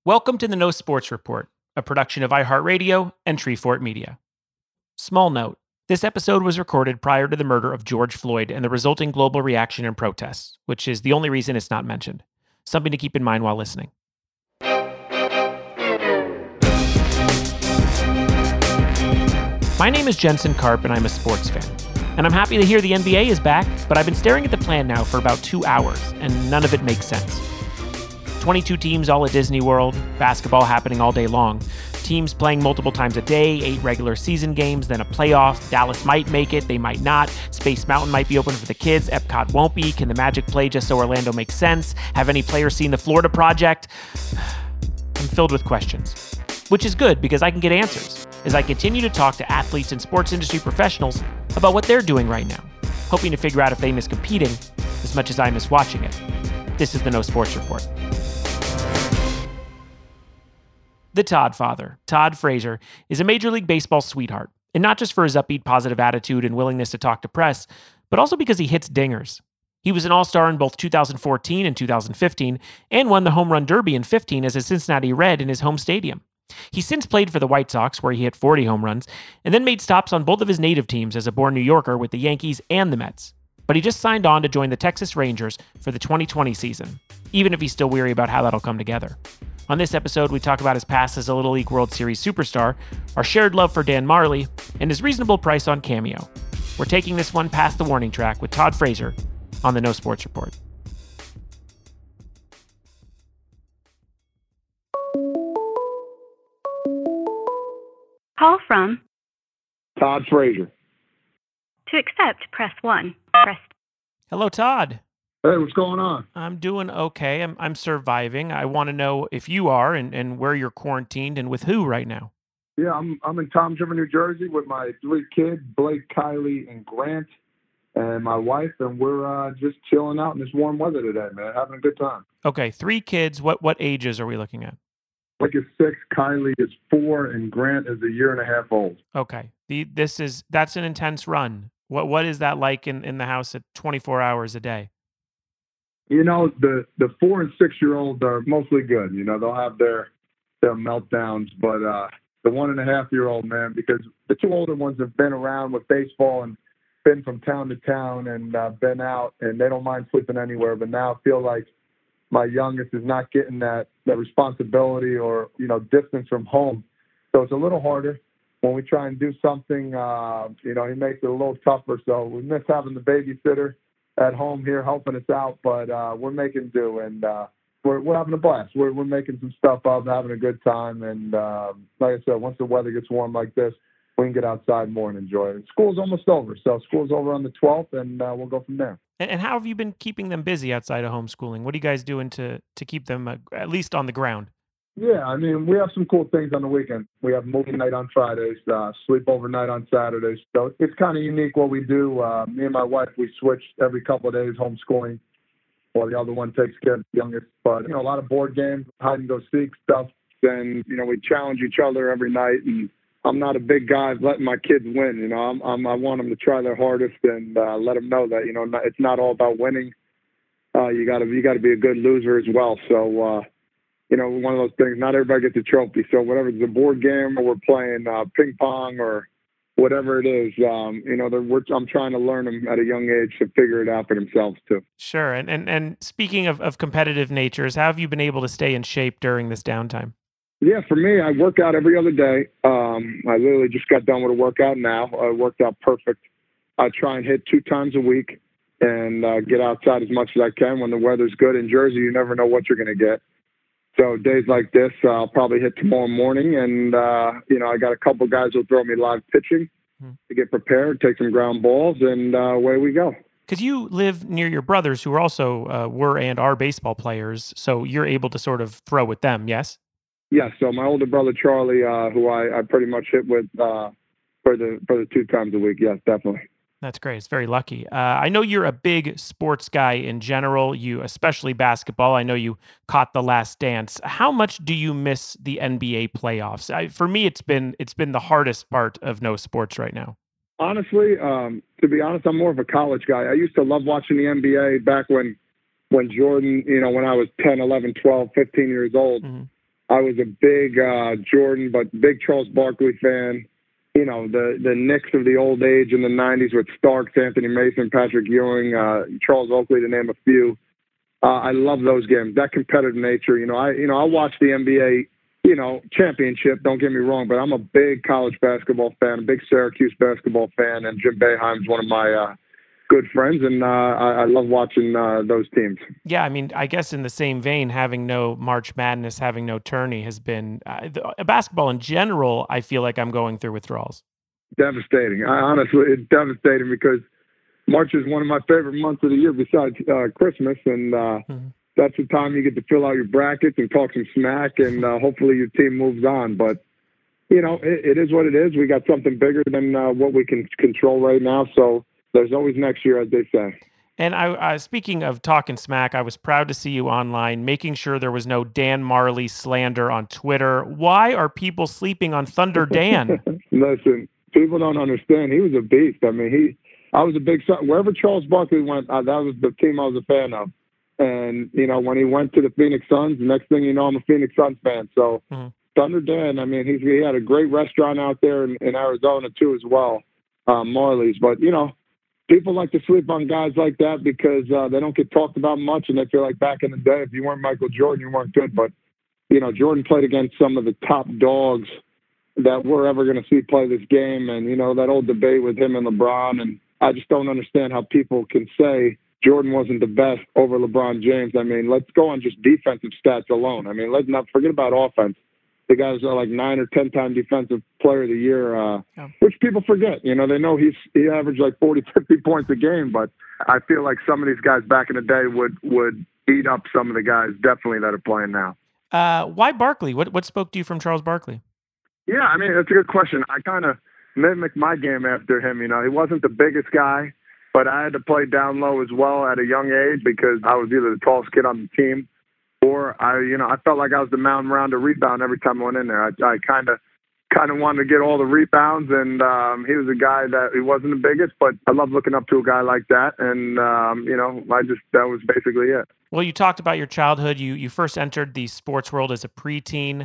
Welcome to the No Sports Report, a production of iHeartRadio and Treefort Media. Small note, this episode was recorded prior to the murder of George Floyd and the resulting global reaction and protests, which is the only reason it's not mentioned. Something to keep in mind while listening. My name is Jensen Karp and I'm a sports fan. And I'm happy to hear the NBA is back, but I've been staring at the plan now for about 2 hours, and none of it makes sense. 22 teams all at Disney World, basketball happening all day long, teams playing multiple times a day, 8 regular season games, then a playoff. Dallas might make it, they might not. Space Mountain might be open for the kids, Epcot won't be. Can the Magic play just so Orlando makes sense? Have any players seen the Florida Project? I'm filled with questions, which is good because I can get answers as I continue to talk to athletes and sports industry professionals about what they're doing right now, hoping to figure out if they miss competing as much as I miss watching it. This is the No Sports Report. The Todd Father, Todd Frazier, is a Major League Baseball sweetheart, and not just for his upbeat, positive attitude and willingness to talk to press, but also because he hits dingers. He was an all-star in both 2014 and 2015, and won the Home Run Derby in 15 as a Cincinnati Red in his home stadium. He's since played for the White Sox, where he hit 40 home runs, and then made stops on both of his native teams as a born New Yorker with the Yankees and the Mets. But he just signed on to join the Texas Rangers for the 2020 season, even if he's still weary about how that'll come together. On this episode, we talk about his past as a Little League World Series superstar, our shared love for Dan Marley, and his reasonable price on Cameo. We're taking this one past the warning track with Todd Frazier on the No Sports Report. Call from Todd Frazier. To accept, press 1. Hello, Todd. Hey, what's going on? I'm doing okay. I'm surviving. I want to know if you are and where you're quarantined and with who right now. Yeah, I'm in Toms River, New Jersey with my 3 kids, Blake, Kylie, and Grant, and my wife, and we're just chilling out in this warm weather today, man. Having a good time. Okay, 3 kids. What ages are we looking at? Blake is 6, Kylie is 4, and Grant is 1.5 years old. Okay. That's an intense run. What is that like in the house at 24 hours a day? You know, the 4 and 6-year-olds are mostly good. You know, they'll have their meltdowns, but the 1.5-year-old, man, because the 2 older ones have been around with baseball and been from town to town and been out, and they don't mind sleeping anywhere. But now I feel like my youngest is not getting that responsibility or, distance from home. So it's a little harder. When we try and do something, he makes it a little tougher. So we miss having the babysitter at home here helping us out, but we're making do, and we're having a blast. We're making some stuff up, having a good time, and like I said, once the weather gets warm like this, we can get outside more and enjoy it. And school's almost over, so school's over on the 12th, and we'll go from there. And how have you been keeping them busy outside of homeschooling? What are you guys doing to keep them at least on the ground? Yeah, I mean, we have some cool things on the weekend. We have movie night on Fridays, sleepover night on Saturdays. So it's kind of unique what we do. Me and my wife, we switch every couple of days homeschooling while the other one takes care of the youngest. But, a lot of board games, hide and go seek stuff. Then, we challenge each other every night. And I'm not a big guy letting my kids win. I want them to try their hardest and let them know that, it's not all about winning. You got to be a good loser as well. So, one of those things, not everybody gets a trophy. So whatever it's a board game or we're playing ping pong or whatever it is, I'm trying to learn them at a young age to figure it out for themselves too. Sure. And speaking of competitive natures, how have you been able to stay in shape during this downtime? Yeah, for me, I work out every other day. I literally just got done with a workout now. I worked out perfect. I try and hit 2 times a week and get outside as much as I can. When the weather's good in Jersey, you never know what you're going to get. So days like this, I'll probably hit tomorrow morning, and I got a couple guys who'll throw me live pitching to get prepared, take some ground balls, and away we go. Because you live near your brothers, who are also were and are baseball players, so you're able to sort of throw with them, yes? Yeah. So my older brother Charlie, who I pretty much hit with for the 2 times a week. Yes, definitely. That's great. It's very lucky. I know you're a big sports guy in general, especially basketball. I know you caught The Last Dance. How much do you miss the NBA playoffs? For me, it's been the hardest part of no sports right now. Honestly, to be honest, I'm more of a college guy. I used to love watching the NBA back when Jordan, when I was 10, 11, 12, 15 years old. Mm-hmm. I was a big Jordan, but big Charles Barkley fan. You know, the Knicks of the old age in the 90s with Starks, Anthony Mason, Patrick Ewing, Charles Oakley, to name a few. I love those games, that competitive nature. I watch the NBA, championship, don't get me wrong, but I'm a big college basketball fan, a big Syracuse basketball fan, and Jim Boeheim's one of my good friends, and I love watching those teams. Yeah, I mean, I guess in the same vein, having no March Madness, having no tourney has been basketball in general. I feel like I'm going through withdrawals. Devastating. Honestly, it's devastating because March is one of my favorite months of the year besides Christmas, and that's the time you get to fill out your brackets and talk some smack, and hopefully your team moves on. But it is what it is. We got something bigger than what we can control right now, so there's always next year, as they say. And I speaking of talking smack, I was proud to see you online, making sure there was no Dan Marley slander on Twitter. Why are people sleeping on Thunder Dan? Listen, people don't understand. He was a beast. I mean, I was a big – wherever Charles Barkley went, that was the team I was a fan of. And, when he went to the Phoenix Suns, the next thing you know, I'm a Phoenix Suns fan. So Thunder Dan, I mean, he had a great restaurant out there in Arizona, too, as well, Marley's. But, people like to sleep on guys like that because they don't get talked about much, and they feel like back in the day, if you weren't Michael Jordan, you weren't good. But, Jordan played against some of the top dogs that we're ever going to see play this game. And, that old debate with him and LeBron, and I just don't understand how people can say Jordan wasn't the best over LeBron James. I mean, let's go on just defensive stats alone. I mean, let's not forget about offense. The guys are like 9 or 10-time defensive player of the year, which people forget. They know he averaged like 40, 50 points a game, but I feel like some of these guys back in the day would eat up some of the guys definitely that are playing now. Why Barkley? What spoke to you from Charles Barkley? Yeah, I mean, that's a good question. I kind of mimicked my game after him. He wasn't the biggest guy, but I had to play down low as well at a young age because I was either the tallest kid on the team or I felt like I was the mountain around to rebound every time I went in there. I kind of wanted to get all the rebounds, and he was a guy that he wasn't the biggest, but I love looking up to a guy like that, and that was basically it. Well, you talked about your childhood. You first entered the sports world as a preteen,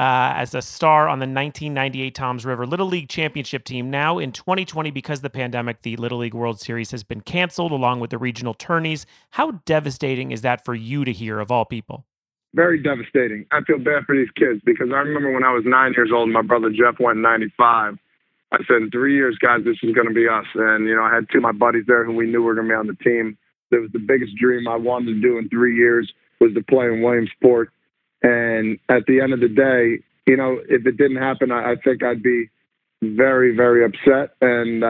as a star on the 1998 Toms River Little League Championship team. Now in 2020, because of the pandemic, the Little League World Series has been canceled along with the regional tourneys. How devastating is that for you to hear, of all people? Very devastating. I feel bad for these kids because I remember when I was 9 years old, my brother Jeff went in 95. I said, in 3 years, guys, this is going to be us. And, I had two of my buddies there who we knew were going to be on the team. It was the biggest dream I wanted to do in 3 years was to play in Williamsport. And at the end of the day, if it didn't happen, I think I'd be very, very upset. And,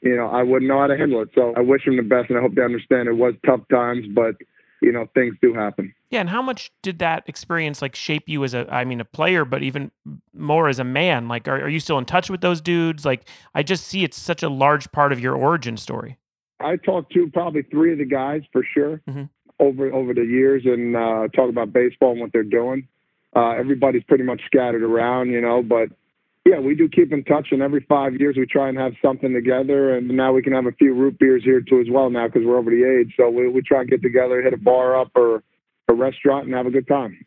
I wouldn't know how to handle it. So I wish them the best, and I hope they understand it was tough times, but, things do happen. Yeah, and how much did that experience shape you as a player, but even more as a man? Like, are you still in touch with those dudes? Like, I just see it's such a large part of your origin story. I talked to probably 3 of the guys for sure over the years, and talk about baseball and what they're doing. Everybody's pretty much scattered around, but yeah, we do keep in touch, and every 5 years we try and have something together, and now we can have a few root beers here too as well now because we're over the age. So we try and get together, hit a bar up or a restaurant and have a good time.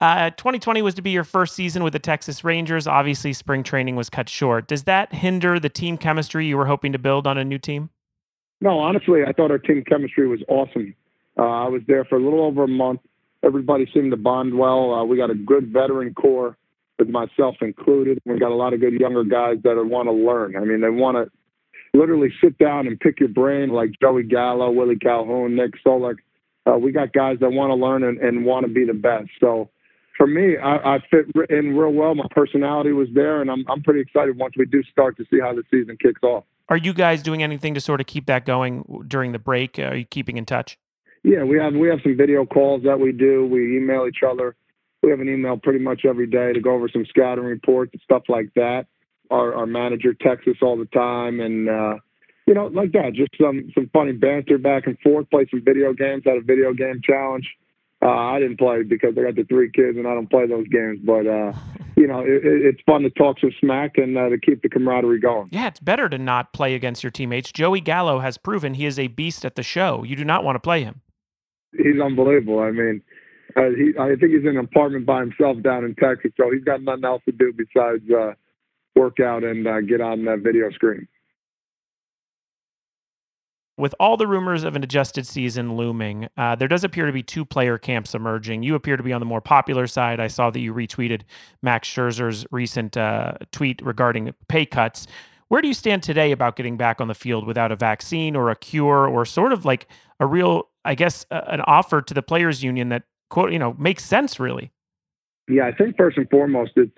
2020 was to be your first season with the Texas Rangers. Obviously, spring training was cut short. Does that hinder the team chemistry you were hoping to build on a new team? No, honestly, I thought our team chemistry was awesome. I was there for a little over a month. Everybody seemed to bond well. We got a good veteran core, with myself included. We got a lot of good younger guys that want to learn. I mean, they want to literally sit down and pick your brain, like Joey Gallo, Willie Calhoun, Nick Solik. We got guys that want to learn and want to be the best. So for me, I fit in real well. My personality was there, and I'm pretty excited once we do start to see how the season kicks off. Are you guys doing anything to sort of keep that going during the break? Are you keeping in touch? Yeah, we have some video calls that we do. We email each other. We have an email pretty much every day to go over some scouting reports and stuff like that. Our manager texts us all the time, and like that, just some funny banter back and forth. Play some video games. Had a video game challenge. I didn't play because I got the 3 kids and I don't play those games. But it's fun to talk some smack and to keep the camaraderie going. Yeah, it's better to not play against your teammates. Joey Gallo has proven he is a beast at the show. You do not want to play him. He's unbelievable. I mean, I think he's in an apartment by himself down in Texas, so he's got nothing else to do besides work out and get on that video screen. With all the rumors of an adjusted season looming, there does appear to be two player camps emerging. You appear to be on the more popular side. I saw that you retweeted Max Scherzer's recent tweet regarding pay cuts. Where do you stand today about getting back on the field without a vaccine or a cure or sort of like a real, I guess, an offer to the players union that, quote, makes sense really? Yeah, I think first and foremost, it's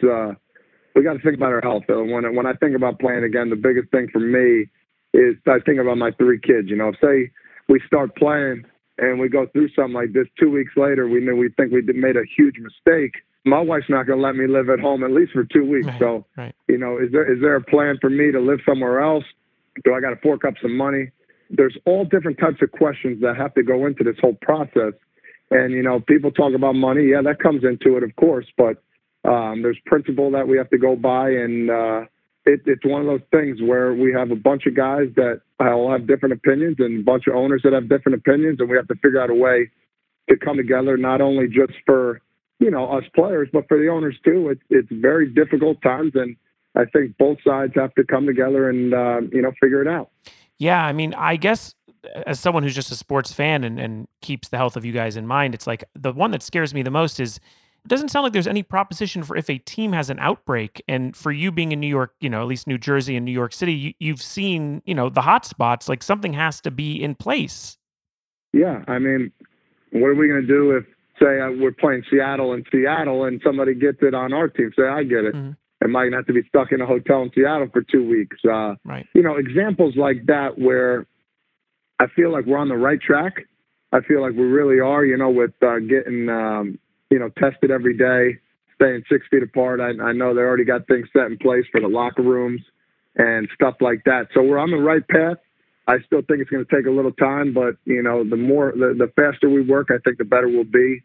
we got to think about our health. When I think about playing again, the biggest thing for me is I think about my three kids. Say we start playing and we go through something like this 2 weeks later, we think we made a huge mistake. My wife's not going to let me live at home at least for 2 weeks. Right, so, right. Is there a plan for me to live somewhere else? Do I got to fork up some money? There's all different types of questions that have to go into this whole process. And, people talk about money. Yeah, that comes into it, of course. But there's principle that we have to go by. And it's one of those things where we have a bunch of guys that all have different opinions and a bunch of owners that have different opinions. And we have to figure out a way to come together, not only just for, us players, but for the owners too. It's very difficult times. And I think both sides have to come together and, figure it out. Yeah, I mean, I guess as someone who's just a sports fan and keeps the health of you guys in mind, it's like the one that scares me the most is it doesn't sound like there's any proposition for if a team has an outbreak. And for you being in New York, at least New Jersey and New York City, you've seen, the hot spots, like something has to be in place. Yeah. I mean, what are we going to do if, say, we're playing Seattle and somebody gets it on our team? Say, I get it. Mm-hmm. Am I going to have to be stuck in a hotel in Seattle for 2 weeks? Right. Examples like that where I feel like we're on the right track. I feel like we really are, with getting, tested every day, staying 6 feet apart. I know they already got things set in place for the locker rooms and stuff like that. So we're on the right path. I still think it's going to take a little time, but, the faster we work, I think the better we'll be.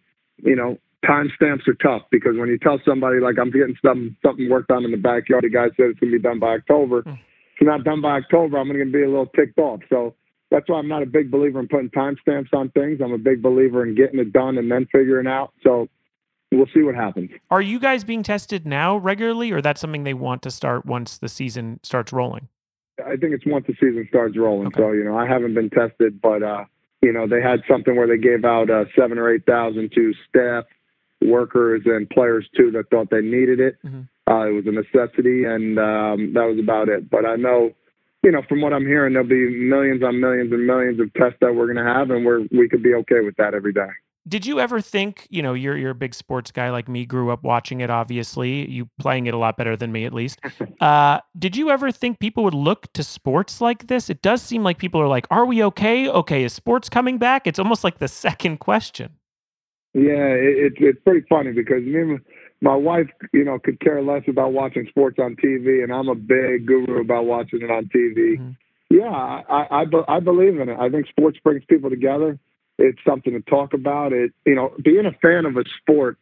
Timestamps are tough because when you tell somebody, like, I'm getting something worked on in the backyard, the guy said it's going to be done by October. If it's not done by October, I'm going to be a little ticked off. So that's why I'm not a big believer in putting timestamps on things. I'm a big believer in getting it done and then figuring out. So we'll see what happens. Are you guys being tested now regularly, or that's something they want to start once the season starts rolling? I think it's once the season starts rolling. Okay. So, I haven't been tested, but, they had something where they gave out 7,000 or 8,000 to staff, workers, and players, too, that thought they needed it. Mm-hmm. It was a necessity, and that was about it. But I know, from what I'm hearing, there'll be millions on millions and millions of tests that we're going to have, and we could be okay with that every day. Did you ever think, you're a big sports guy like me, grew up watching it, obviously, you playing it a lot better than me, at least. Did you ever think people would look to sports like this? It does seem like people are like, are we okay? Okay, is sports coming back? It's almost like the second question. Yeah, it's pretty funny because my wife, could care less about watching sports on TV, and I'm a big guru about watching it on TV. Mm-hmm. Yeah, I believe in it. I think sports brings people together. It's something to talk about. Being a fan of a sport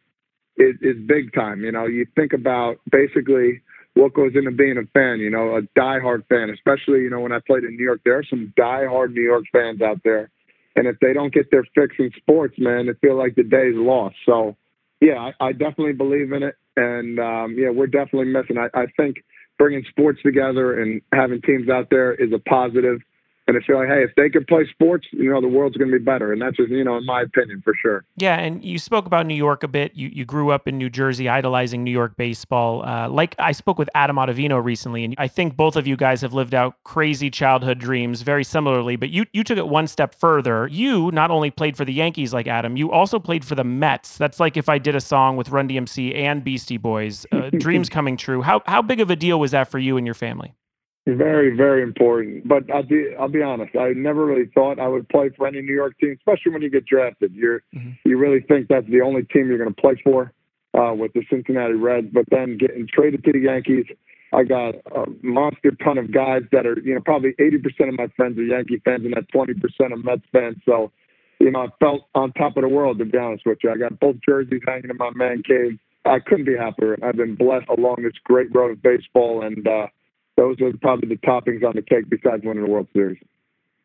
is big time. You think about basically what goes into being a fan, a diehard fan, especially, when I played in New York. There are some diehard New York fans out there. And if they don't get their fix in sports, man, they feel like the day's lost. So, yeah, I definitely believe in it. And, we're definitely missing. I think bringing sports together and having teams out there is a positive. And I feel like, hey, if they could play sports, the world's going to be better. And that's just, in my opinion, for sure. Yeah, and you spoke about New York a bit. You grew up in New Jersey, idolizing New York baseball. Like I spoke with Adam Ottavino recently, and I think both of you guys have lived out crazy childhood dreams very similarly, but you took it one step further. You not only played for the Yankees like Adam, you also played for the Mets. That's like if I did a song with Run DMC and Beastie Boys, dreams coming true. How big of a deal was that for you and your family? Very, very important. But I'll be honest. I never really thought I would play for any New York team, especially when you get drafted. You really think that's the only team you're going to play for with the Cincinnati Reds. But then getting traded to the Yankees, I got a monster ton of guys that are, probably 80% of my friends are Yankee fans and that 20% are Mets fans. So, I felt on top of the world, to be honest with you. I got both jerseys hanging in my man cave. I couldn't be happier. I've been blessed along this great road of baseball, and those are probably the toppings on the cake besides winning the World Series.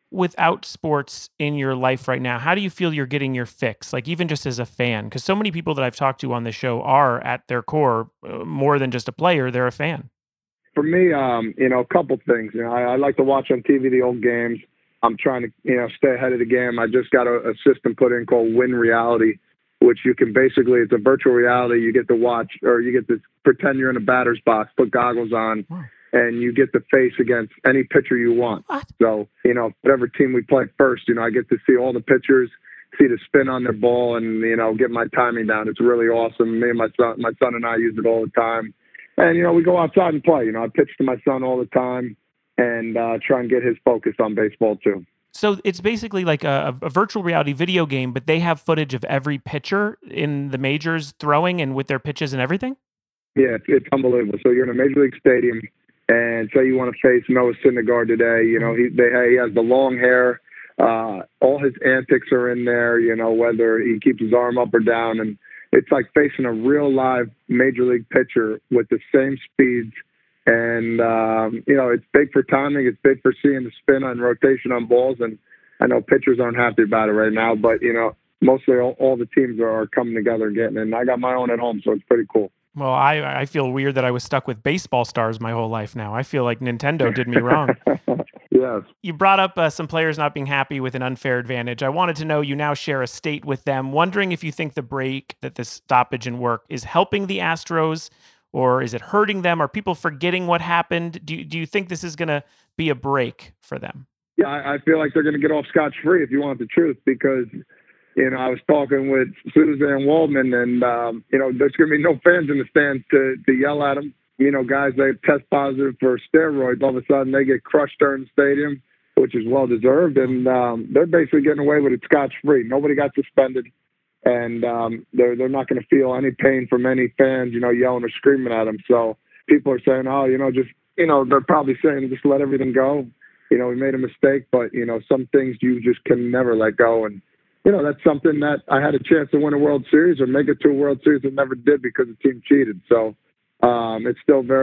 without sports in your life right now, how do you feel you're getting your fix? Like even just as a fan, because so many people that I've talked to on the show are at their core more than just a player; they're a fan. For me, a couple things. I like to watch on TV the old games. I'm trying to, stay ahead of the game. I just got a system put in called Win Reality, which you can basically, it's a virtual reality. You get to watch, or you get to pretend you're in a batter's box, put goggles on, and you get to face against any pitcher you want. What? So, whatever team we play first, I get to see all the pitchers, see the spin on their ball, and, get my timing down. It's really awesome. Me and my son and I use it all the time. And, we go outside and play. I pitch to my son all the time and try and get his focus on baseball too. So it's basically like a virtual reality video game, but they have footage of every pitcher in the majors throwing and with their pitches and everything? Yeah, it's unbelievable. So you're in a Major League Stadium, and say you want to face Noah Syndergaard today. He has the long hair. All his antics are in there, whether he keeps his arm up or down. And it's like facing a real live Major League pitcher with the same speeds. And, it's big for timing. It's big for seeing the spin on rotation on balls. And I know pitchers aren't happy about it right now, but, mostly all the teams are coming together and getting it. And I got my own at home, so it's pretty cool. Well, I feel weird that I was stuck with baseball stars my whole life now. I feel like Nintendo did me wrong. Yes. You brought up some players not being happy with an unfair advantage. I wanted to know, you now share a state with them. Wondering if you think the break, that this stoppage in work, is helping the Astros or is it hurting them? Are people forgetting what happened? Do you think this is going to be a break for them? Yeah, I feel like they're going to get off scotch-free, if you want the truth, because I was talking with Suzanne Waldman, and, there's going to be no fans in the stands to yell at them. Guys, they test positive for steroids. All of a sudden, they get crushed during the stadium, which is well-deserved, and they're basically getting away with it scotch-free. Nobody got suspended, and they're not going to feel any pain from any fans, yelling or screaming at them. So people are saying, they're probably saying just let everything go. We made a mistake, but, some things you just can never let go, and that's something that I had a chance to win a World Series or make it to a World Series and never did because the team cheated. So it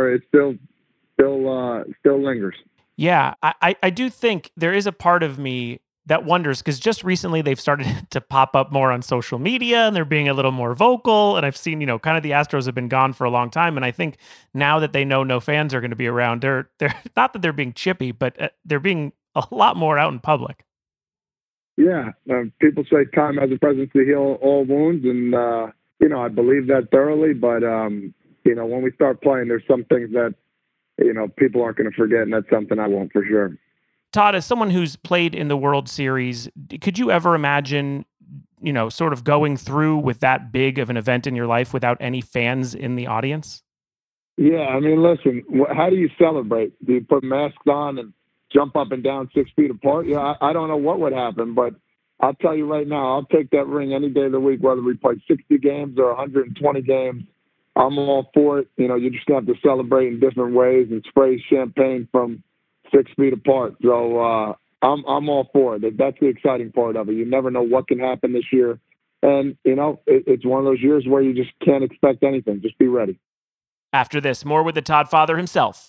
still lingers. Yeah, I do think there is a part of me that wonders, because just recently they've started to pop up more on social media and they're being a little more vocal. And I've seen, kind of the Astros have been gone for a long time. And I think now that they know no fans are going to be around, they're not that they're being chippy, but they're being a lot more out in public. Yeah, people say time has a presence to heal all wounds, and I believe that thoroughly. But when we start playing, there's some things that people aren't going to forget, and that's something I won't for sure. Todd, as someone who's played in the World Series, could you ever imagine, sort of going through with that big of an event in your life without any fans in the audience? Yeah, I mean, listen, how do you celebrate? Do you put masks on and jump up and down 6 feet apart? Yeah, I don't know what would happen, but I'll tell you right now, I'll take that ring any day of the week, whether we play 60 games or 120 games. I'm all for it. You're just going to have to celebrate in different ways and spray champagne from 6 feet apart. So I'm all for it. That's the exciting part of it. You never know what can happen this year. And, it's one of those years where you just can't expect anything. Just be ready. After this, more with the Todd father himself.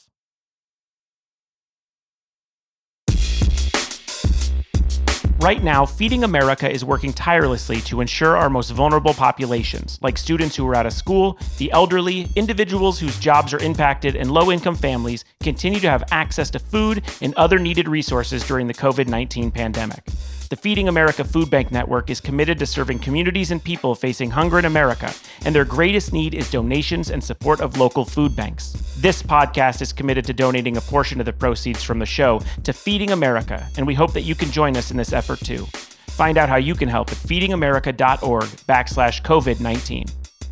Right now, Feeding America is working tirelessly to ensure our most vulnerable populations, like students who are out of school, the elderly, individuals whose jobs are impacted, and low-income families, continue to have access to food and other needed resources during the COVID-19 pandemic. The Feeding America Food Bank Network is committed to serving communities and people facing hunger in America, and their greatest need is donations and support of local food banks. This podcast is committed to donating a portion of the proceeds from the show to Feeding America, and we hope that you can join us in this effort too. Find out how you can help at feedingamerica.org/COVID-19.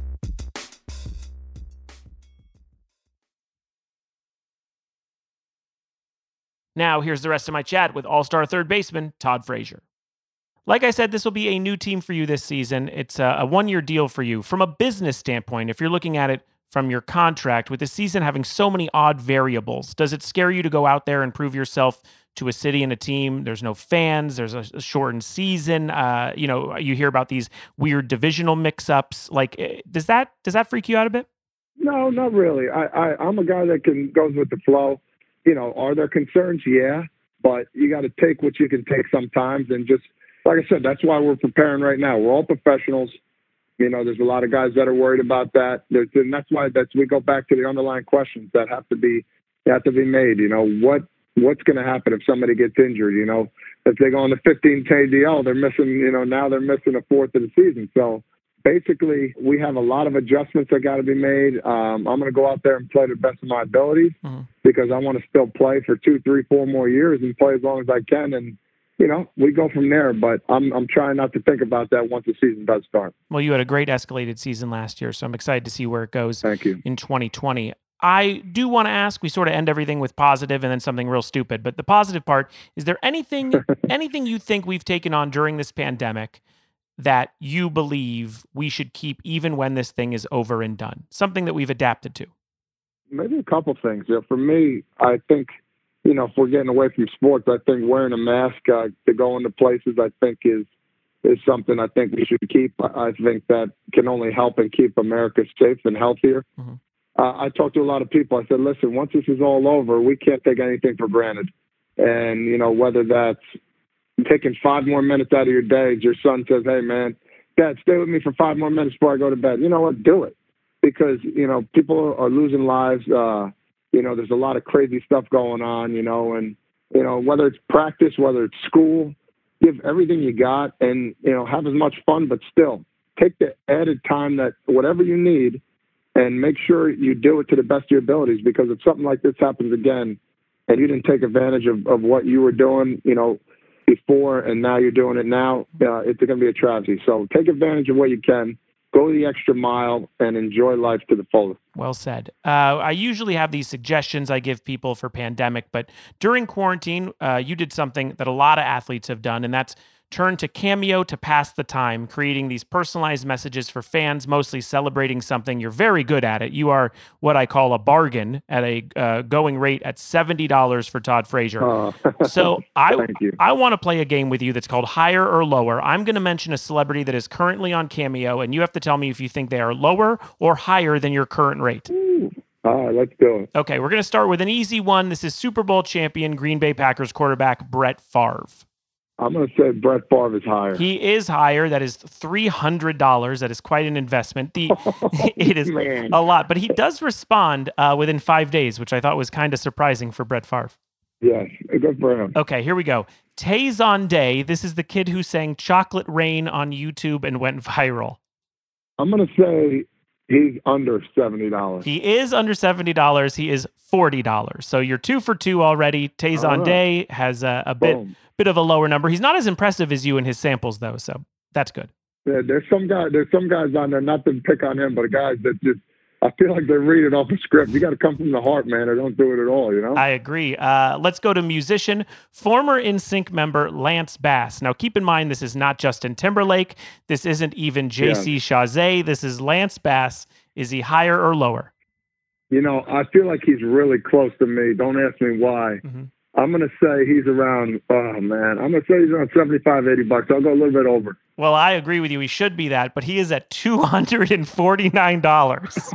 Now, here's the rest of my chat with All-Star third baseman Todd Frazier. Like I said, this will be a new team for you this season. It's a one-year deal for you. From a business standpoint, if you're looking at it from your contract, with the season having so many odd variables, does it scare you to go out there and prove yourself to a city and a team? There's no fans. There's a shortened season. You hear about these weird divisional mix-ups. Like, does that freak you out a bit? No, not really. I'm a guy that goes with the flow. Are there concerns? Yeah. but you got to take what you can take sometimes. And just, like I said, that's why we're preparing right now. We're all professionals. There's a lot of guys that are worried about that. And that's why we go back to the underlying questions that have to be made. What's going to happen if somebody gets injured? If they go on the 15 KDL, they're missing, now they're missing a fourth of the season. So basically, we have a lot of adjustments that got to be made. I'm going to go out there and play to the best of my abilities because I want to still play for 2, 3, 4 more years and play as long as I can. And we go from there, but I'm trying not to think about that once the season does start. Well, you had a great escalated season last year, so I'm excited to see where it goes. Thank you. In 2020. I do want to ask, we sort of end everything with positive and then something real stupid, but the positive part, is there anything you think we've taken on during this pandemic that you believe we should keep even when this thing is over and done? Something that we've adapted to? Maybe a couple things. For me, I think, if we're getting away from sports, I think wearing a mask to go into places, I think is something I think we should keep. I think that can only help and keep America safe and healthier. Mm-hmm. I talked to a lot of people. I said, listen, once this is all over, we can't take anything for granted. And, whether that's taking 5 more minutes out of your day, your son says, hey, man, Dad, stay with me for 5 more minutes before I go to bed. You know what? Do it. Because, people are losing lives. There's a lot of crazy stuff going on, and, whether it's practice, whether it's school, give everything you got and, have as much fun, but still take the added time that whatever you need and make sure you do it to the best of your abilities. Because if something like this happens again and you didn't take advantage of what you were doing, before and now you're doing it now, it's going to be a tragedy. So take advantage of what you can. Go the extra mile and enjoy life to the fullest. Well said. I usually have these suggestions I give people for pandemic, but during quarantine, you did something that a lot of athletes have done, and that's turn to Cameo to pass the time, creating these personalized messages for fans, mostly celebrating something. You're very good at it. You are what I call a bargain at a going rate at $70 for Todd Frazier. So I want to play a game with you that's called Higher or Lower. I'm going to mention a celebrity that is currently on Cameo, and you have to tell me if you think they are lower or higher than your current rate. All right, let's do it. Okay, we're going to start with an easy one. This is Super Bowl champion, Green Bay Packers quarterback, Brett Favre. I'm going to say Brett Favre is higher. He is higher. That is $300. That is quite an investment. It is a lot, but he does respond within 5 days, which I thought was kind of surprising for Brett Favre. Yes, good for him. Okay, here we go. Tay Day. This is the kid who sang Chocolate Rain on YouTube and went viral. I'm going to say he's under $70. He is under $70. He is $40. So you're 2 for 2 already. Tay Day has a bit of a lower number. He's not as impressive as you in his samples, though, so that's good. Yeah, there's some guys on there, not to pick on him, but guys that just, I feel like they're reading off a script. You got to come from the heart, man, or don't do it at all, I agree. Let's go to musician, former NSYNC member Lance Bass. Now, keep in mind, this is not Justin Timberlake. This isn't even JC Chazé. This is Lance Bass. Is he higher or lower? I feel like he's really close to me. Don't ask me why. Mm-hmm. I'm going to say he's around, I'm going to say he's around $75, $80. I'll go a little bit over. Well, I agree with you. He should be that, but he is at $249.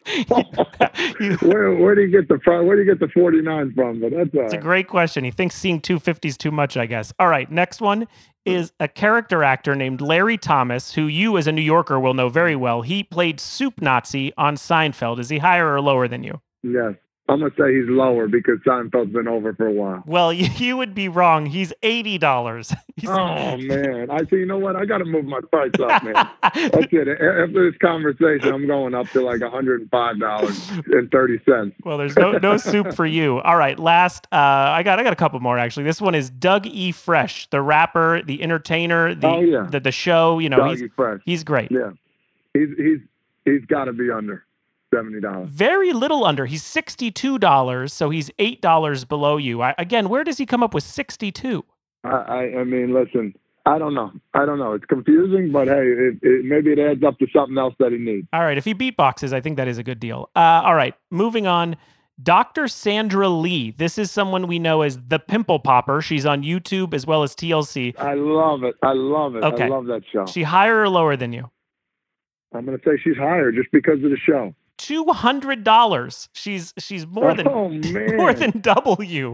Where do you get the 49 from? But that's a great question. He thinks seeing 250 is too much, I guess. All right, next one is a character actor named Larry Thomas, who you as a New Yorker will know very well. He played Soup Nazi on Seinfeld. Is he higher or lower than you? Yes. I'm going to say he's lower because Seinfeld's been over for a while. Well, you would be wrong. He's $80. Oh, man. I see. You know what? I got to move my price up, man. That's it. After this conversation, I'm going up to like $105.30. Well, there's no soup for you. All right. Last, I got a couple more, actually. This one is Doug E. Fresh, the rapper, the entertainer, the show. Doug E. Fresh. He's great. Yeah. He's got to be under $70. Very little under. He's $62, so he's $8 below you. Again, where does he come up with 62? I mean, listen, I don't know. It's confusing, but hey, maybe it adds up to something else that he needs. All right, if he beatboxes, I think that is a good deal. All right, moving on. Dr. Sandra Lee. This is someone we know as the Pimple Popper. She's on YouTube as well as TLC. I love it. Okay. I love that show. She higher or lower than you? I'm going to say she's higher just because of the show. $200. She's more than double you.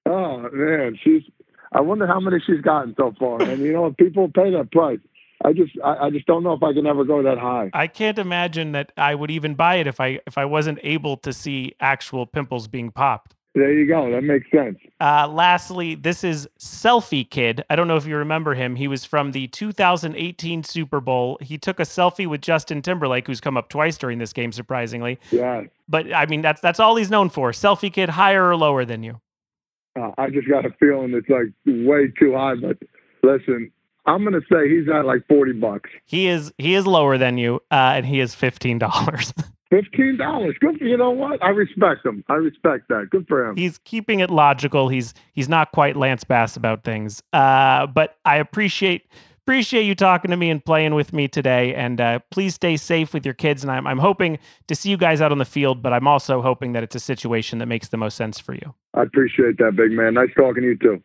Oh man, I wonder how many she's gotten so far. And people pay that price. I just don't know if I can ever go that high. I can't imagine that I would even buy it if I wasn't able to see actual pimples being popped. There you go. That makes sense. Lastly, this is Selfie Kid. I don't know if you remember him. He was from the 2018 Super Bowl. He took a selfie with Justin Timberlake, who's come up twice during this game, surprisingly. Yeah. But I mean, that's all he's known for. Selfie Kid, higher or lower than you? I just got a feeling it's like way too high. But listen, I'm gonna say he's at like $40. He is lower than you, and he is $15. $15. Good for, you know what? I respect him. I respect that. Good for him. He's keeping it logical. He's not quite Lance Bass about things. But I appreciate you talking to me and playing with me today. And please stay safe with your kids. And I'm hoping to see you guys out on the field, but I'm also hoping that it's a situation that makes the most sense for you. I appreciate that, big man. Nice talking to you too.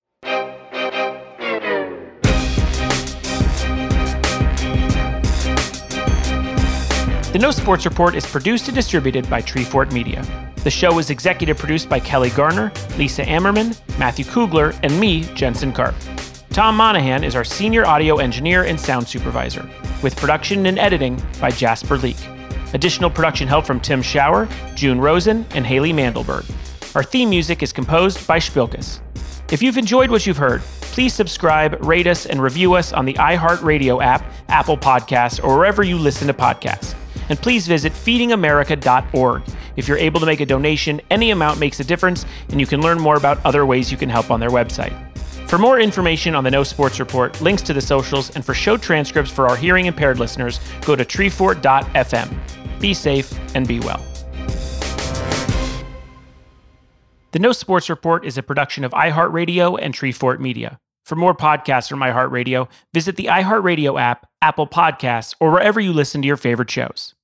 The No Sports Report is produced and distributed by Treefort Media. The show is executive produced by Kelly Garner, Lisa Ammerman, Matthew Kugler, and me, Jensen Karp. Tom Monahan is our senior audio engineer and sound supervisor, with production and editing by Jasper Leak. Additional production help from Tim Schauer, June Rosen, and Haley Mandelberg. Our theme music is composed by Spilkus. If you've enjoyed what you've heard, please subscribe, rate us, and review us on the iHeartRadio app, Apple Podcasts, or wherever you listen to podcasts. And please visit feedingamerica.org. If you're able to make a donation, any amount makes a difference, and you can learn more about other ways you can help on their website. For more information on the No Sports Report, links to the socials, and for show transcripts for our hearing impaired listeners, go to treefort.fm. Be safe and be well. The No Sports Report is a production of iHeartRadio and Treefort Media. For more podcasts from iHeartRadio, visit the iHeartRadio app, Apple Podcasts, or wherever you listen to your favorite shows.